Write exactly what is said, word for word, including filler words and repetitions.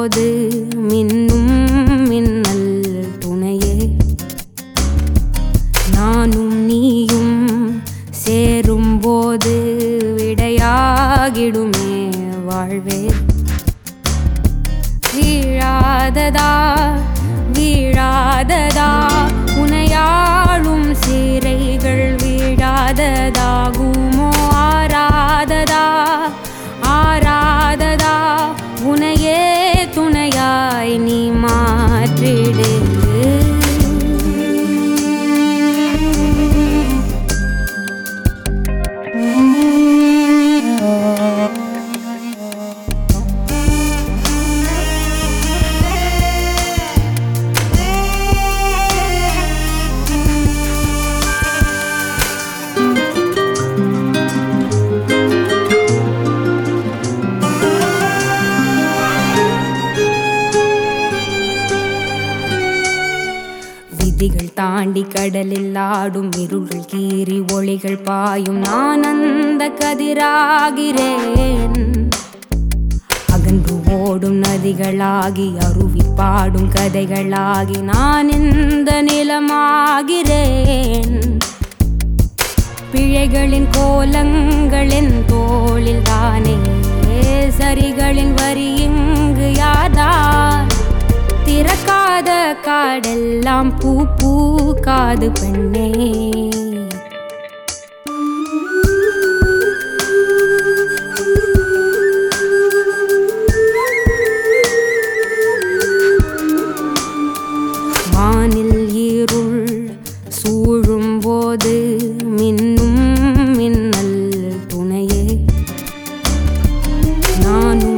போது மின்னும் மின்னல் துணையே. நானும் நீயும் சேரும்போது விடையாகிடுமே வாழ்வே. வீழாததா வீழாததா உனையாளும் சீரைகள் வீழாததாகுமோ. ஆராததா ஆராததா உனையே துணையாய் நீ மாற்றிடு. விதிகள் தாண்டி கடலில் ஆடும் இருள்கள் கீறி ஒளிகள் பாயும் நான் அந்த கதிராகிறேன். அகன்று ஓடும் நதிகளாகி அருவி பாடும் கதைகளாகி நான் இந்த நிலமாகிறேன். பிழைகளின் கோலங்களின் தோளில் தானே சரிகளின் வரி இங்கு யாதார். திறக்காத காடெல்லாம் பூ பூக்காது பெண்ணே. வானில் இருள் சூழும் போது மின்னும் மின்னல் துணையே. நானும்